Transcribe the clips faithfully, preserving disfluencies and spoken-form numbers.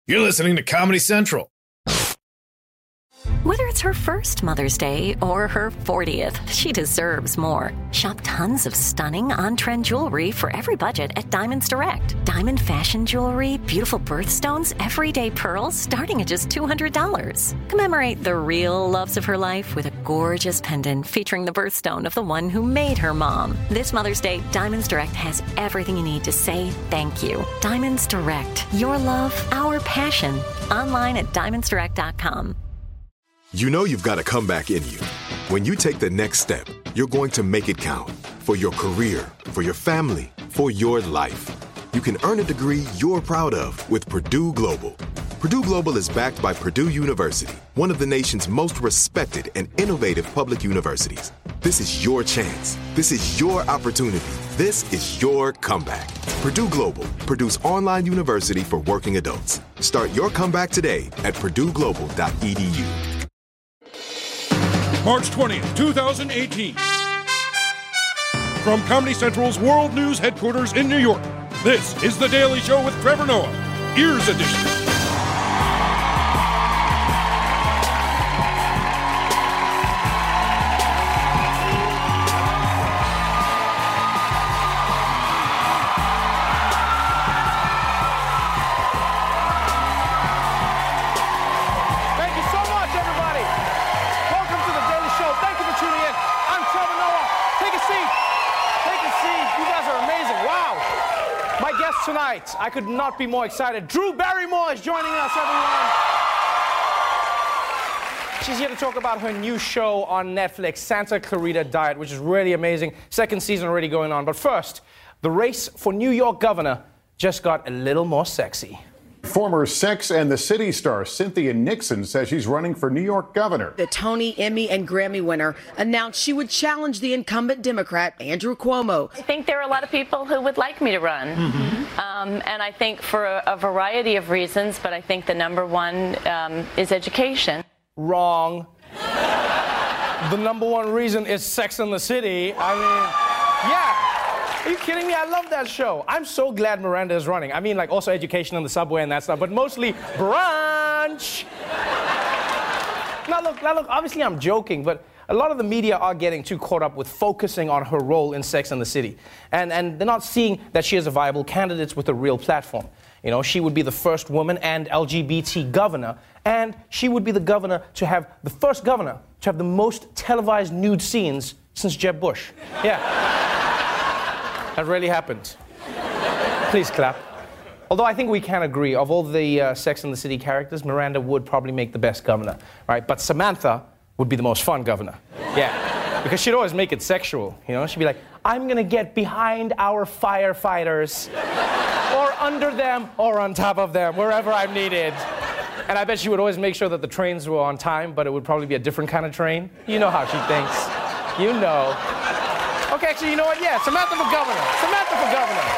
You're listening to Comedy Central. Whether it's her first Mother's Day or her fortieth, she deserves more. Shop tons of stunning on-trend jewelry for every budget at Diamonds Direct. Diamond fashion jewelry, beautiful birthstones, everyday pearls starting at just two hundred dollars. Commemorate the real loves of her life with a gorgeous pendant featuring the birthstone of the one who made her mom. This Mother's Day, Diamonds Direct has everything you need to say thank you. Diamonds Direct. Your love, our passion. Online at diamonds direct dot com. You know you've got a comeback in you. When you take the next step, you're going to make it count. For your career, for your family, for your life. You can earn a degree you're proud of with Purdue Global. Purdue Global is backed by Purdue University, one of the nation's most respected and innovative public universities. This is your chance. This is your opportunity. This is your comeback. Purdue Global, Purdue's online university for working adults. Start your comeback today at purdue global dot e d u. March twentieth, twenty eighteen. From Comedy Central's World News headquarters in New York, this is The Daily Show with Trevor Noah, Ears Edition. Tonight, I could not be more excited. Drew Barrymore is joining us, everyone. She's here to talk about her new show on Netflix, Santa Clarita Diet, which is really amazing. Second season already going on. But first, the race for New York governor just got a little more sexy. Former Sex and the City star Cynthia Nixon says she's running for New York governor. The Tony, Emmy, and Grammy winner announced she would challenge the incumbent Democrat, Andrew Cuomo. I think there are a lot of people who would like me to run. Mm-hmm. um, and I think for a, a variety of reasons, but I think the number one um, is education. Wrong. The number one reason is Sex and the City. I mean, yeah. Are you kidding me? I love that show. I'm so glad Miranda is running. I mean, like, also education on the subway and that stuff, but mostly brunch. Now, look, now, look, obviously I'm joking, but a lot of the media are getting too caught up with focusing on her role in Sex and the City. And, and they're not seeing that she is a viable candidate with a real platform. You know, she would be the first woman and L G B T governor, and she would be the governor to have, the first governor to have the most televised nude scenes since Jeb Bush. Yeah. That really happened. Please clap. Although I think we can agree, of all the uh, Sex and the City characters, Miranda would probably make the best governor, right? But Samantha would be the most fun governor. Yeah. Because she'd always make it sexual, you know? She'd be like, I'm gonna get behind our firefighters, or under them, or on top of them, wherever I'm needed. And I bet she would always make sure that the trains were on time, but it would probably be a different kind of train. You know how she thinks. You know. Okay, actually, you know what? Yeah, Samantha for governor. Samantha for governor.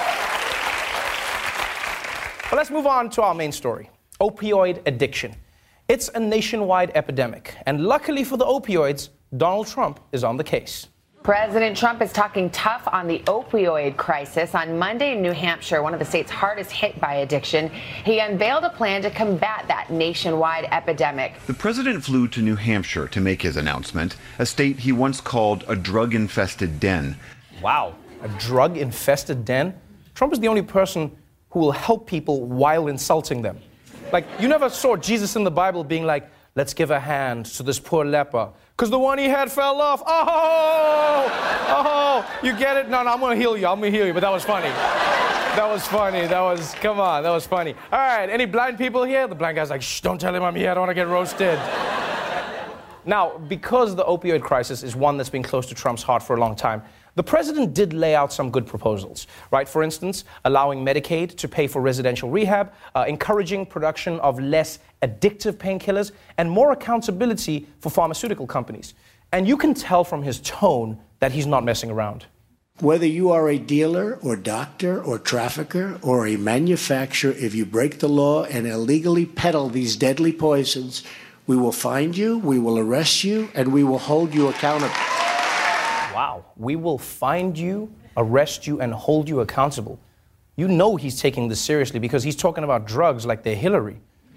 But let's move on to our main story. Opioid addiction. It's a nationwide epidemic. And luckily for the opioids, Donald Trump is on the case. President Trump is talking tough on the opioid crisis. On Monday in New Hampshire, one of the states hardest hit by addiction, he unveiled a plan to combat that nationwide epidemic. The president flew to New Hampshire to make his announcement, a state he once called a drug-infested den. Wow, a drug-infested den? Trump is the only person who will help people while insulting them. Like, you never saw Jesus in the Bible being like, let's give a hand to this poor leper, because the one he had fell off. Oh, oh, you get it? No, no, I'm going to heal you. I'm going to heal you, but that was funny. That was funny. That was, come on, that was funny. All right, any blind people here? The blind guy's like, shh, don't tell him I'm here. I don't want to get roasted. Now, because the opioid crisis is one that's been close to Trump's heart for a long time, the president did lay out some good proposals, right? For instance, allowing Medicaid to pay for residential rehab, uh, encouraging production of less addictive painkillers, and more accountability for pharmaceutical companies. And you can tell from his tone that he's not messing around. Whether you are a dealer or doctor or trafficker or a manufacturer, if you break the law and illegally peddle these deadly poisons, we will find you, we will arrest you, and we will hold you accountable. Wow, we will find you, arrest you, and hold you accountable. You know he's taking this seriously because he's talking about drugs like they're Hillary.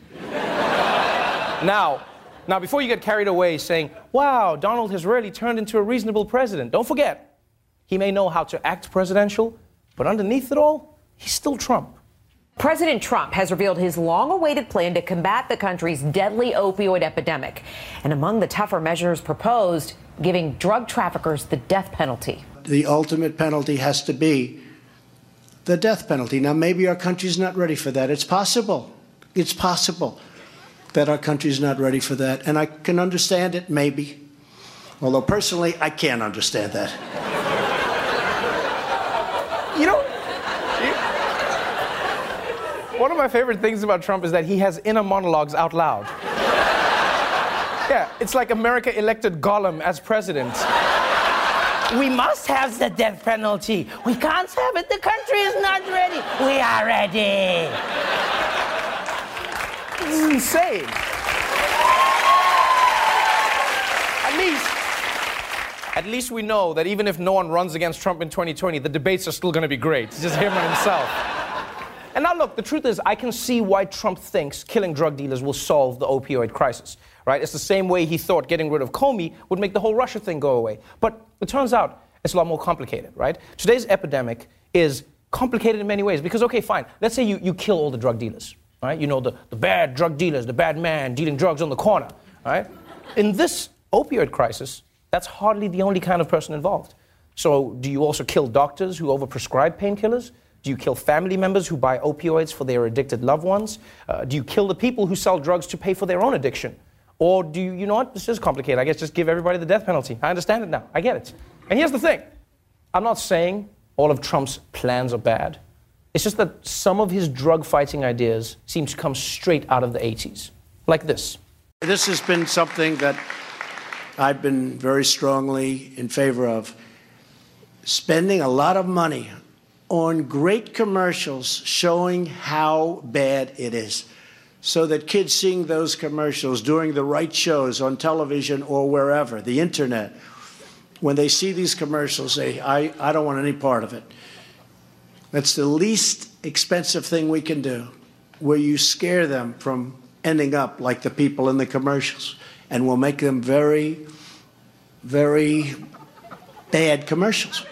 Now, now, before you get carried away saying, wow, Donald has really turned into a reasonable president, don't forget, he may know how to act presidential, but underneath it all, he's still Trump. President Trump has revealed his long-awaited plan to combat the country's deadly opioid epidemic. And among the tougher measures proposed, giving drug traffickers the death penalty. The ultimate penalty has to be the death penalty. Now, maybe our country's not ready for that. It's possible. It's possible that our country's not ready for that. And I can understand it, maybe. Although, personally, I can't understand that. You know, one of my favorite things about Trump is that he has inner monologues out loud. Yeah, it's like America elected Gollum as president. We must have the death penalty. We can't have it. The country is not ready. We are ready. This is insane. At least, at least we know that even if no one runs against Trump in twenty twenty, the debates are still going to be great. It's just him and himself. And now, look, the truth is, I can see why Trump thinks killing drug dealers will solve the opioid crisis, right? It's the same way he thought getting rid of Comey would make the whole Russia thing go away. But it turns out it's a lot more complicated, right? Today's epidemic is complicated in many ways because, okay, fine, let's say you, you kill all the drug dealers, right? You know, the, the bad drug dealers, the bad man dealing drugs on the corner, right? In this opioid crisis, that's hardly the only kind of person involved. So do you also kill doctors who overprescribe painkillers? Do you kill family members who buy opioids for their addicted loved ones? Uh, do you kill the people who sell drugs to pay for their own addiction? Or do you, you know what, this is complicated. I guess just give everybody the death penalty. I understand it now. I get it. And here's the thing. I'm not saying all of Trump's plans are bad. It's just that some of his drug-fighting ideas seem to come straight out of the eighties. Like this. This has been something that I've been very strongly in favor of. Spending a lot of money on great commercials showing how bad it is, so that kids seeing those commercials during the right shows on television or wherever, the internet, when they see these commercials, say, I, I don't want any part of it. That's the least expensive thing we can do, where you scare them from ending up like the people in the commercials, and we'll make them very, very bad commercials.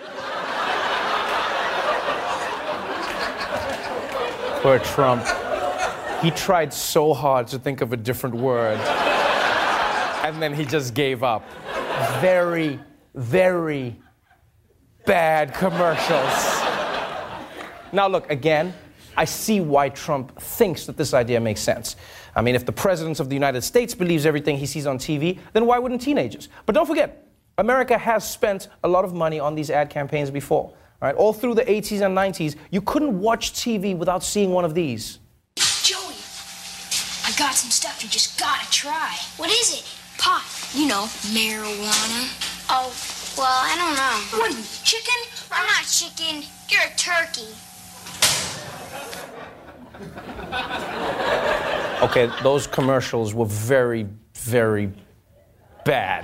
Poor Trump. He tried so hard to think of a different word, and then he just gave up. Very, very bad commercials. Now, look, again, I see why Trump thinks that this idea makes sense. I mean, if the president of the United States believes everything he sees on T V, then why wouldn't teenagers? But don't forget, America has spent a lot of money on these ad campaigns before. Right? All through the eighties and nineties, you couldn't watch T V without seeing one of these. Joey, I got some stuff you just gotta try. What is it? Pot. You know, marijuana. Oh, well, I don't know. What, chicken? I'm not chicken. You're a turkey. Okay, those commercials were very, very bad.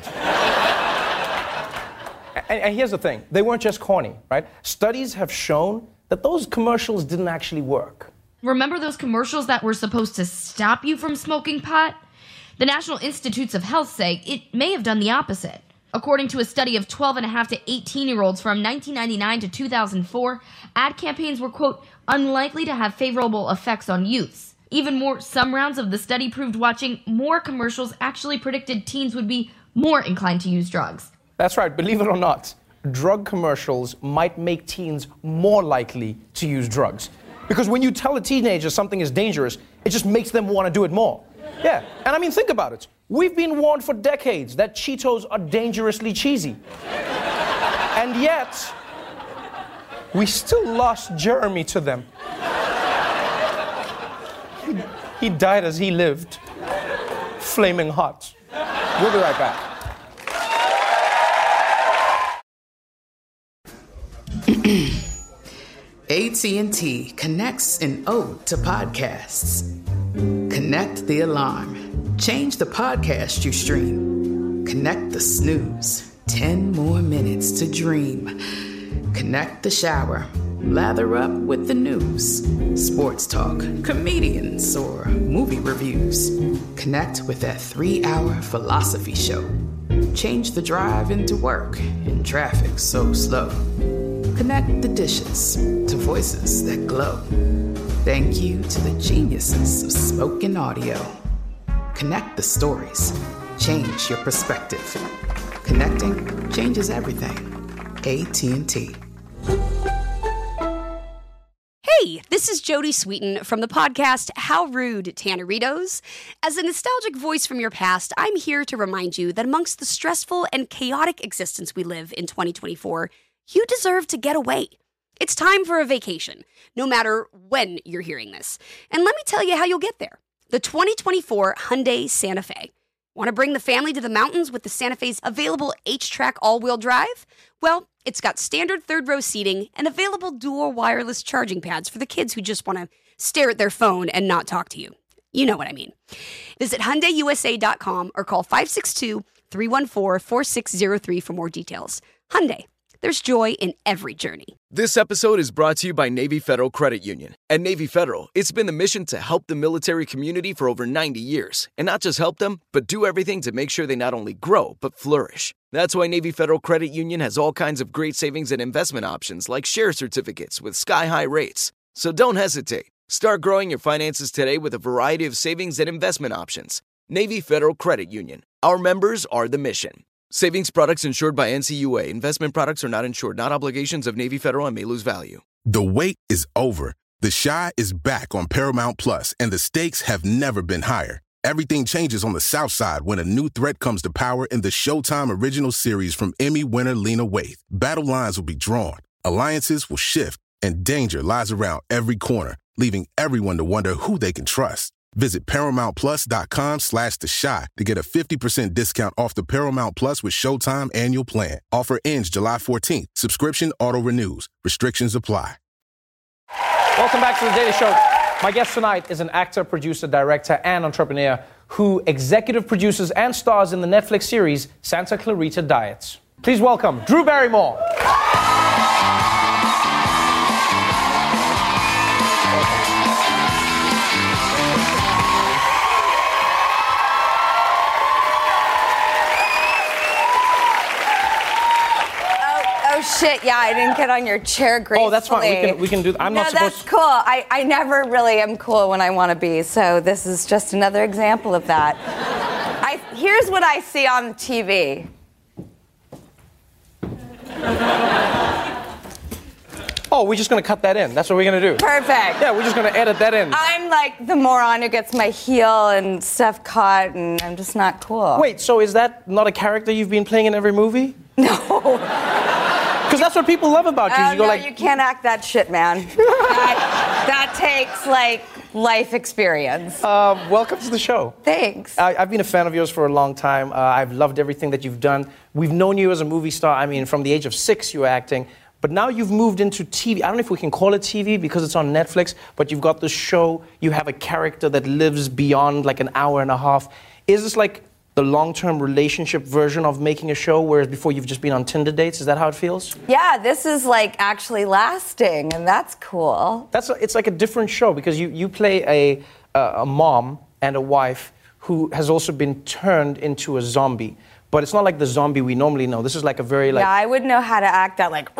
And, and here's the thing, they weren't just corny, right? Studies have shown that those commercials didn't actually work. Remember those commercials that were supposed to stop you from smoking pot? The National Institutes of Health say it may have done the opposite. According to a study of twelve and a half to eighteen-year-olds from nineteen ninety-nine to two thousand four, ad campaigns were, quote, unlikely to have favorable effects on youths. Even more, some rounds of the study proved watching more commercials actually predicted teens would be more inclined to use drugs. That's right, believe it or not, drug commercials might make teens more likely to use drugs. Because when you tell a teenager something is dangerous, it just makes them want to do it more. Yeah, and I mean, think about it. We've been warned for decades that Cheetos are dangerously cheesy. And yet, we still lost Jeremy to them. He, he died as he lived, flaming hot. We'll be right back. A T and T connects an ode to podcasts. Connect the alarm. Change the podcast you stream. Connect the snooze. Ten more minutes to dream. Connect the shower. Lather up with the news, sports talk, comedians, or movie reviews. Connect with that three-hour philosophy show. Change the drive into work in traffic so slow. Connect the dishes to voices that glow. Thank you to the geniuses of spoken audio. Connect the stories. Change your perspective. Connecting changes everything. A T and T. Hey, this is Jodie Sweetin from the podcast How Rude, Tanneritos. As a nostalgic voice from your past, I'm here to remind you that amongst the stressful and chaotic existence we live in twenty twenty-four, you deserve to get away. It's time for a vacation, no matter when you're hearing this. And let me tell you how you'll get there. The twenty twenty-four Hyundai Santa Fe. Want to bring the family to the mountains with the Santa Fe's available H-Track all-wheel drive? Well, it's got standard third-row seating and available dual wireless charging pads for the kids who just want to stare at their phone and not talk to you. You know what I mean. Visit Hyundai U S A dot com or call five six two, three one four, four six zero three for more details. Hyundai. There's joy in every journey. This episode is brought to you by Navy Federal Credit Union. At Navy Federal, it's been the mission to help the military community for over ninety years. And not just help them, but do everything to make sure they not only grow, but flourish. That's why Navy Federal Credit Union has all kinds of great savings and investment options like share certificates with sky-high rates. So don't hesitate. Start growing your finances today with a variety of savings and investment options. Navy Federal Credit Union. Our members are the mission. Savings products insured by N C U A. Investment products are not insured, not obligations of Navy Federal and may lose value. The wait is over. The Chi is back on Paramount Plus, and the stakes have never been higher. Everything changes on the South Side when a new threat comes to power in the Showtime original series from Emmy winner Lena Waithe. Battle lines will be drawn, alliances will shift, and danger lies around every corner, leaving everyone to wonder who they can trust. Visit ParamountPlus.com slash The Chi to get a fifty percent discount off the Paramount Plus with Showtime annual plan. Offer ends July fourteenth. Subscription auto-renews. Restrictions apply. Welcome back to The Daily Show. My guest tonight is an actor, producer, director, and entrepreneur who executive produces and stars in the Netflix series Santa Clarita Diet. Please welcome Drew Barrymore. Shit, yeah, I didn't get on your chair gracefully. Oh, that's fine. We can, we can do that. I'm no, not supposed that's cool. I, I never really am cool when I want to be, so this is just another example of that. I, here's what I see on T V. Oh, we're just going to cut that in. That's what we're going to do. Perfect. Yeah, we're just going to edit that in. I'm like the moron who gets my heel and stuff caught, and I'm just not cool. Wait, so is that not a character you've been playing in every movie? No. Because that's what people love about you. Oh, you go no, like, you can't act that shit, man. that, that takes, like, life experience. Uh, welcome to the show. Thanks. I, I've been a fan of yours for a long time. Uh, I've loved everything that you've done. We've known you as a movie star. I mean, from the age of six, you were acting. But now you've moved into T V. I don't know if we can call it T V because it's on Netflix, but you've got this show. You have a character that lives beyond, like, an hour and a half. Is this, like, the long-term relationship version of making a show, whereas before you've just been on Tinder dates? Is that how it feels? Yeah, this is like actually lasting, and that's cool. That's a, it's like a different show because you, you play a, uh, a mom and a wife who has also been turned into a zombie. But it's not like the zombie we normally know. This is like a very like... Yeah, I would know how to act that like...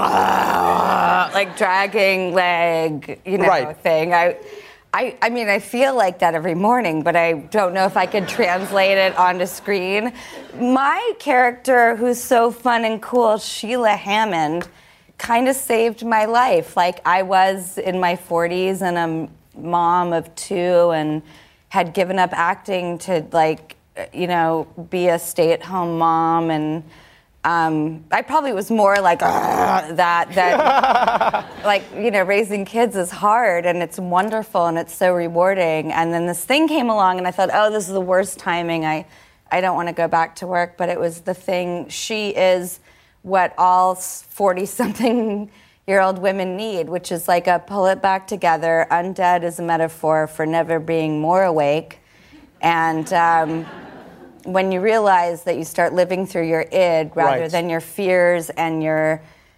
like dragging leg, you know, right. thing. I... I, I mean, I feel like that every morning, but I don't know if I could translate it onto screen. My character, who's so fun and cool, Sheila Hammond, kind of saved my life. Like, I was in my forties and a mom of two and had given up acting to, like, you know, be a stay-at-home mom. And um, I probably was more like, that, that, like, you know, raising kids is hard and it's wonderful and it's so rewarding. And then this thing came along and I thought, oh, this is the worst timing. I, I don't want to go back to work. But it was the thing. She is what all forty-something-year-old women need, which is like a pull it back together. Undead is a metaphor for never being more awake. And um, when you realize that you start living through your id rather right. than your fears and your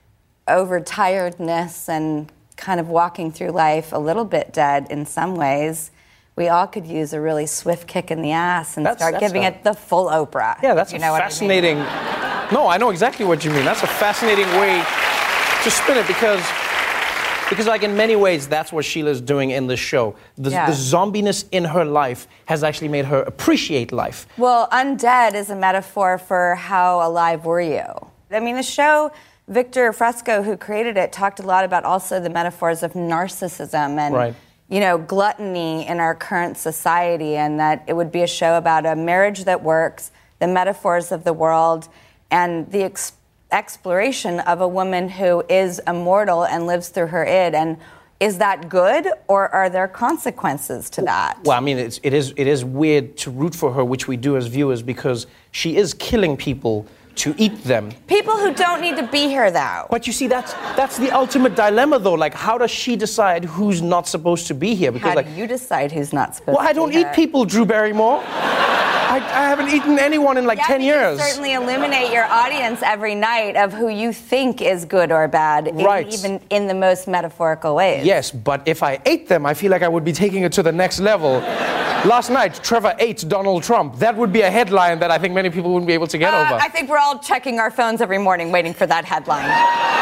overtiredness and kind of walking through life a little bit dead in some ways, we all could use a really swift kick in the ass and That's- start that's giving a- it the full Oprah. Yeah, that's you a know what I mean? fascinating. No, I know exactly what you mean. That's a fascinating way to spin it because, because like in many ways, that's what Sheila's doing in the show. The, Yeah. the zombiness in her life has actually made her appreciate life. Well, undead is a metaphor for how alive were you. I mean, the show, Victor Fresco, who created it, talked a lot about also the metaphors of narcissism and, Right. you know, gluttony in our current society, and that it would be a show about a marriage that works, the metaphors of the world, and the ex- exploration of a woman who is immortal and lives through her id. And is that good, or are there consequences to that? Well, I mean, it's, it is it is weird to root for her, which we do as viewers, because she is killing people to eat them. People who don't need to be here, though. But you see, that's that's the ultimate dilemma, though. Like, how does she decide who's not supposed to be here? Because, How like, do you decide who's not supposed well, to I don't be eat here? people, Drew Barrymore. I, I haven't eaten anyone in like Yeah, ten but years. You certainly illuminate your audience every night of who you think is good or bad, in- Right. even in the most metaphorical ways. Yes, but if I ate them, I feel like I would be taking it to the next level. Last night, Trevor ate Donald Trump. That would be a headline that I think many people wouldn't be able to get Uh, over. I think we're all checking our phones every morning waiting for that headline.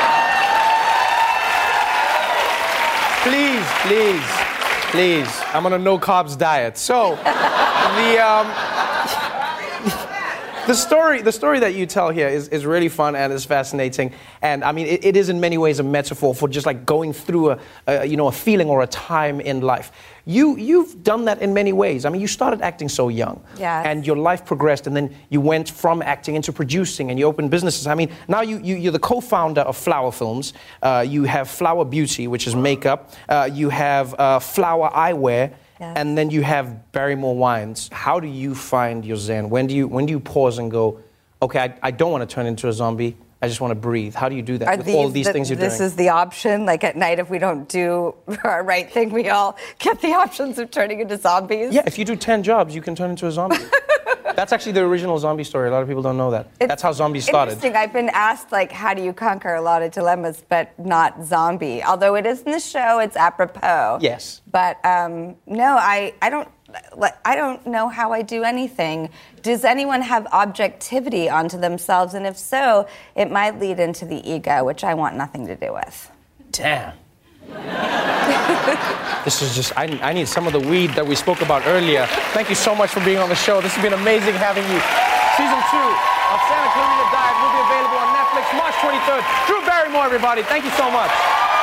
Please, please, please. I'm on a no carbs diet. So, the um, the story, the story that you tell here is, is really fun and is fascinating. And I mean, it, it is in many ways a metaphor for just like going through a, a you know a feeling or a time in life. You you've done that in many ways. I mean, you started acting so young, Yes. and your life progressed, and then you went from acting into producing, and you opened businesses. I mean, now you, you you're the co-founder of Flower Films. Uh, you have Flower Beauty, which is makeup. Uh, you have uh, Flower Eyewear. Yes. And then you have Barrymore Wines. How do you find your zen? When do you when do you pause and go, okay, I, I don't want to turn into a zombie. I just want to breathe. How do you do that Are with all these the- things you're this doing? is the option. Like at night, if we don't do our right thing, we all get the options of turning into zombies. Yeah, if you do ten jobs, you can turn into a zombie. That's actually the original zombie story. A lot of people don't know that. It's That's how zombies started. Interesting. I've been asked, like, how do you conquer a lot of dilemmas, but not zombie? Although it is in the show, it's apropos. Yes. But um, no, I, I don't. Like, I don't know how I do anything. Does anyone have objectivity onto themselves? And if so, it might lead into the ego, which I want nothing to do with. Damn. This is just, I, I need some of the weed that we spoke about earlier. Thank you so much for being on the show. This has been amazing having you. Season two of Santa Clarita Diet will be available on Netflix March twenty-third. Drew Barrymore, everybody. Thank you so much.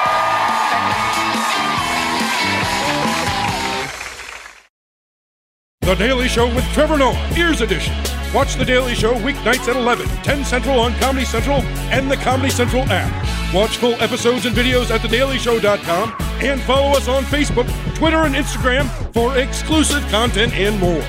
The Daily Show with Trevor Noah, Ears Edition. Watch The Daily Show weeknights at eleven, ten Central on Comedy Central and the Comedy Central app. Watch full episodes and videos at the daily show dot com and follow us on Facebook, Twitter, and Instagram for exclusive content and more.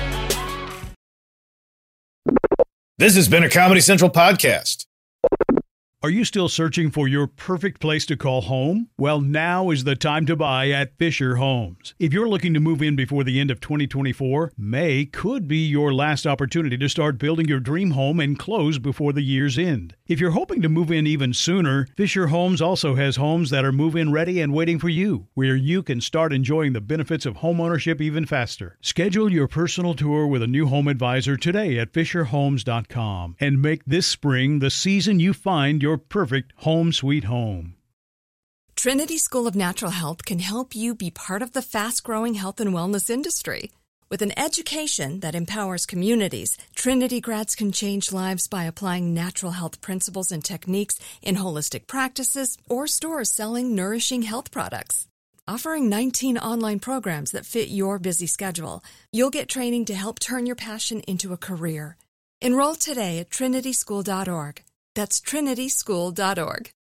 This has been a Comedy Central podcast. Are you still searching for your perfect place to call home? Well, now is the time to buy at Fisher Homes. If you're looking to move in before the end of twenty twenty-four, May could be your last opportunity to start building your dream home and close before the year's end. If you're hoping to move in even sooner, Fisher Homes also has homes that are move-in ready and waiting for you, where you can start enjoying the benefits of homeownership even faster. Schedule your personal tour with a new home advisor today at fisher homes dot com and make this spring the season you find your perfect home sweet home. Trinity School of Natural Health can help you be part of the fast-growing health and wellness industry. With an education that empowers communities, Trinity grads can change lives by applying natural health principles and techniques in holistic practices or stores selling nourishing health products. Offering nineteen online programs that fit your busy schedule, you'll get training to help turn your passion into a career. Enroll today at trinity school dot org. That's trinity school dot org.